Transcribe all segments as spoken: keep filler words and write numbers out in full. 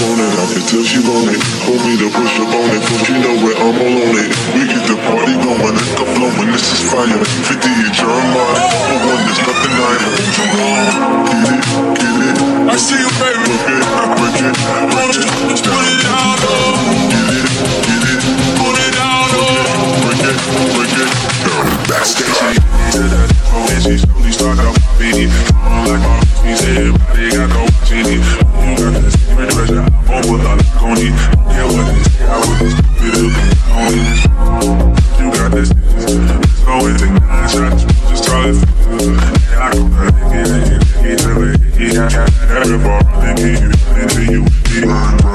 want it, I can tell she want it. Hold me to push up on it, for she know where I'm all on it. We get the party going, let the flowing, this is fire. Fifty in Jeremiah, for one, there's nothing I am. Get it, get it. I see you, baby. Work it, work it, work it. Put it down, oh. Get it, get it. Put it down, oh. Break it, break it. Backstage. And she slowly start up my beat. I'm like my homies, everybody got no watching it. You got that secret treasure, I won't put a lock on it. Don't care what they say, I would just keep it up on it. You got this, let's go and take nine shots. Just try it. And I go to lick it, lick it, lick it, till it hit it. Every bar I lick it, you until you with it.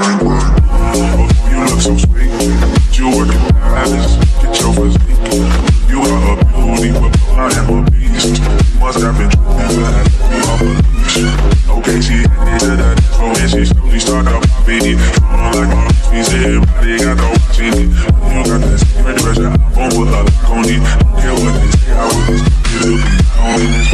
Oh, you look so sweet. You working for hours, get your physique. You are a beauty, but I am a beast. You must have been tripping, but I let me off a leash. Okay, she headed to the disco and she slowly start up my beat. I'm like my homies, everybody got no watching it. You got that secret treasure, I won't put a lock on it. Don't care what they say, I would just keep it on it.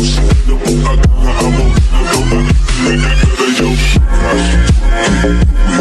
We